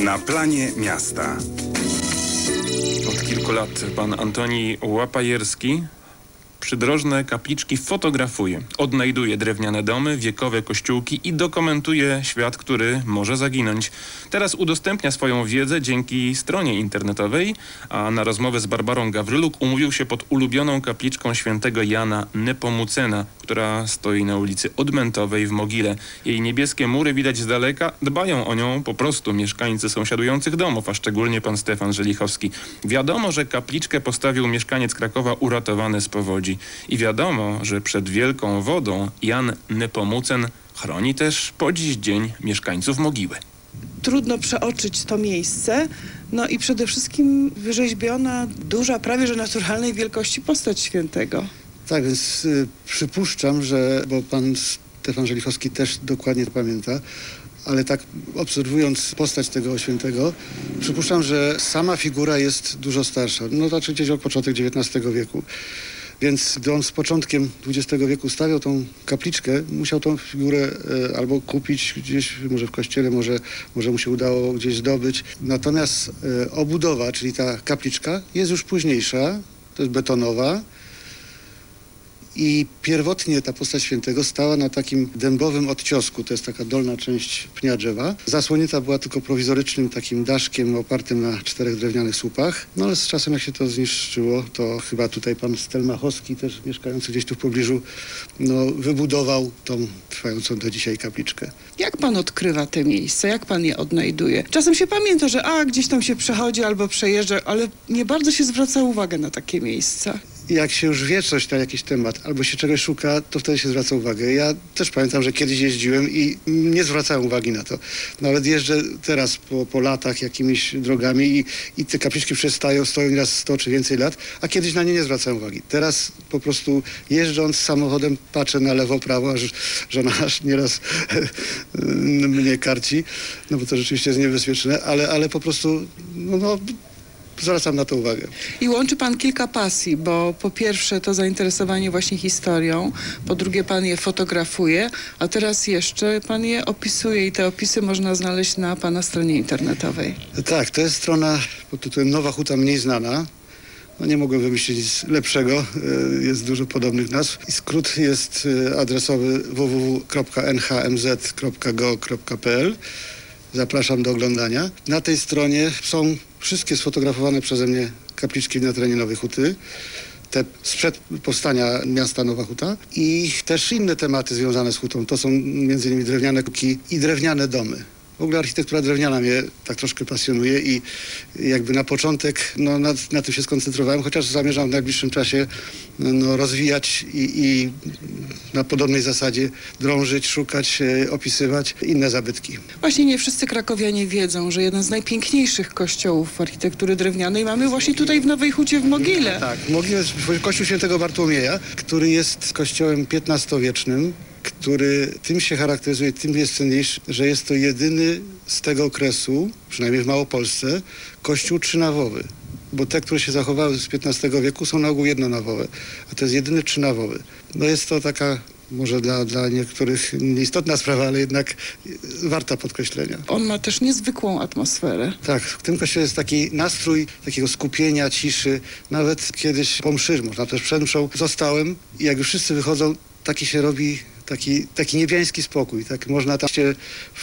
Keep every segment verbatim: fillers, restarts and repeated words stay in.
Na planie miasta. Od kilku lat pan Antoni Łapajerski przydrożne kapliczki fotografuje. Odnajduje drewniane domy, wiekowe kościółki i dokumentuje świat, który może zaginąć. Teraz udostępnia swoją wiedzę dzięki stronie internetowej, a na rozmowę z Barbarą Gawryluk umówił się pod ulubioną kapliczką świętego Jana Nepomucena, która stoi na ulicy Odmętowej w Mogile. Jej niebieskie mury widać z daleka, dbają o nią po prostu mieszkańcy sąsiadujących domów, a szczególnie pan Stefan Żelichowski. Wiadomo, że kapliczkę postawił mieszkaniec Krakowa uratowany z powodzi. I wiadomo, że przed wielką wodą Jan Nepomucen chroni też po dziś dzień mieszkańców Mogiły. Trudno przeoczyć to miejsce, no i przede wszystkim wyrzeźbiona, duża, prawie że naturalnej wielkości postać świętego. Tak, więc y, przypuszczam, że, bo pan Stefan Żelichowski też dokładnie to pamięta, ale tak obserwując postać tego świętego, przypuszczam, że sama figura jest dużo starsza. No to gdzieś od początek dziewiętnastego wieku. Więc gdy on z początkiem dwudziestego wieku stawiał tą kapliczkę, musiał tą figurę e, albo kupić gdzieś, może w kościele, może, może mu się udało gdzieś zdobyć. Natomiast e, obudowa, czyli ta kapliczka, jest już późniejsza, to jest betonowa. I pierwotnie ta postać świętego stała na takim dębowym odciosku, to jest taka dolna część pnia drzewa. Zasłonięta była tylko prowizorycznym takim daszkiem opartym na czterech drewnianych słupach. No ale z czasem jak się to zniszczyło, to chyba tutaj pan Stelmachowski, też mieszkający gdzieś tu w pobliżu, no, wybudował tą trwającą do dzisiaj kapliczkę. Jak pan odkrywa te miejsca? Jak pan je odnajduje? Czasem się pamięta, że a, gdzieś tam się przechodzi albo przejeżdża, ale nie bardzo się zwraca uwagę na takie miejsca. Jak się już wie coś na jakiś temat, albo się czegoś szuka, to wtedy się zwraca uwagę. Ja też pamiętam, że kiedyś jeździłem i nie zwracałem uwagi na to. Nawet jeżdżę teraz po, po latach jakimiś drogami i, i te kapliczki przestają, stoją nieraz sto czy więcej lat, a kiedyś na nie nie zwracałem uwagi. Teraz po prostu jeżdżąc samochodem patrzę na lewo, prawo, aż żona aż nieraz mnie karci, no bo to rzeczywiście jest niebezpieczne, ale, ale po prostu no, no zwracam na to uwagę. I łączy pan kilka pasji, bo po pierwsze to zainteresowanie właśnie historią, po drugie pan je fotografuje, a teraz jeszcze pan je opisuje i te opisy można znaleźć na pana stronie internetowej. Tak, to jest strona pod tytułem Nowa Huta Mniej Znana. No nie mogłem wymyślić nic lepszego, jest dużo podobnych nazw. I skrót jest adresowy w w w kropka n h m z kropka go kropka p l. Zapraszam do oglądania. Na tej stronie są wszystkie sfotografowane przeze mnie kapliczki na terenie Nowej Huty, te sprzed powstania miasta Nowa Huta i też inne tematy związane z hutą. To są między innymi drewniane kuki i drewniane domy. W ogóle architektura drewniana mnie tak troszkę pasjonuje i jakby na początek no, na, na tym się skoncentrowałem, chociaż zamierzam w najbliższym czasie no, rozwijać i, i na podobnej zasadzie drążyć, szukać, e, opisywać inne zabytki. Właśnie nie wszyscy krakowianie wiedzą, że jeden z najpiękniejszych kościołów architektury drewnianej mamy właśnie tutaj w Nowej Hucie w Mogile. Tak, Mogile jest kościół świętego Bartłomieja, który jest kościołem piętnastowiecznym, który tym się charakteryzuje, tym jest cenniejszy, że jest to jedyny z tego okresu, przynajmniej w Małopolsce, kościół trzynawowy. Bo te, które się zachowały z piętnastego wieku, są na ogół jednonawowe, a to jest jedyny trzynawowy. No jest to taka, może dla, dla niektórych nieistotna sprawa, ale jednak warta podkreślenia. On ma też niezwykłą atmosferę. Tak, w tym kościele jest taki nastrój takiego skupienia, ciszy. Nawet kiedyś po mszy, można też przed mszą, zostałem i jak już wszyscy wychodzą, taki się robi taki, taki niebiański spokój. Tak można tam się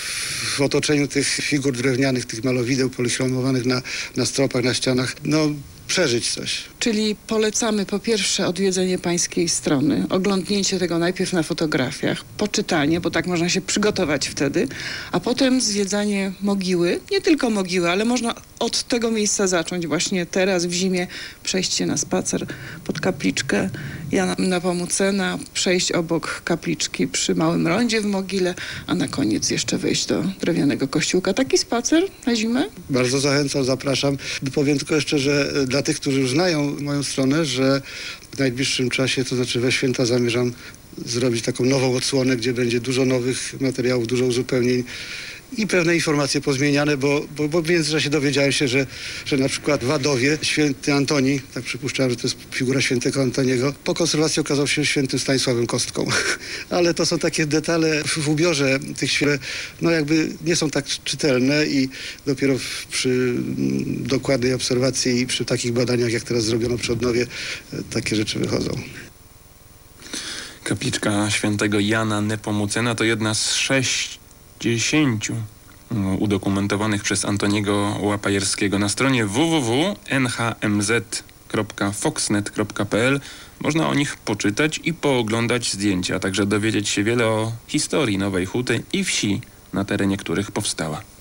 w otoczeniu tych figur drewnianych, tych malowideł polychromowanych na, na stropach, na ścianach, no przeżyć coś. Czyli polecamy po pierwsze odwiedzenie pańskiej strony, oglądnięcie tego najpierw na fotografiach, poczytanie, bo tak można się przygotować wtedy, a potem zwiedzanie mogiły, nie tylko mogiły, ale można od tego miejsca zacząć właśnie teraz w zimie, przejść się na spacer pod kapliczkę Jana Nepomucena, przejść obok kapliczki przy Małym Rondzie w Mogile, a na koniec jeszcze wejść do drewnianego kościółka. Taki spacer na zimę? Bardzo zachęcam, zapraszam. Powiem tylko jeszcze, że dla tych, którzy już znają moją stronę, że w najbliższym czasie, to znaczy we święta, zamierzam zrobić taką nową odsłonę, gdzie będzie dużo nowych materiałów, dużo uzupełnień i pewne informacje pozmieniane, bo, bo, bo w międzyczasie dowiedziałem się, że, że na przykład w Wadowie święty Antoni, tak przypuszczałem, że to jest figura świętego Antoniego, po konserwacji okazał się świętym Stanisławem Kostką. Ale to są takie detale w, w ubiorze tych świętych, no jakby nie są tak czytelne i dopiero w, przy mm, dokładnej obserwacji i przy takich badaniach, jak teraz zrobiono przy odnowie, e, takie rzeczy wychodzą. Kapliczka świętego Jana Nepomucena to jedna z sześćdziesięciu no, udokumentowanych przez Antoniego Łapajerskiego. Na stronie w w w kropka n h m z kropka foxnet kropka p l można o nich poczytać i pooglądać zdjęcia, a także dowiedzieć się wiele o historii Nowej Huty i wsi, na terenie których powstała.